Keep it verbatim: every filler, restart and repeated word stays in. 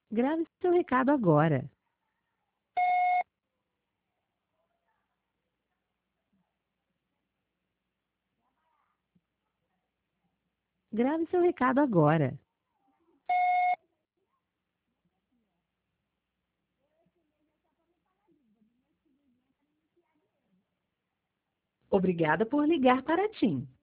Grave seu recado agora. Grave seu recado agora. Obrigada por ligar para a TIM.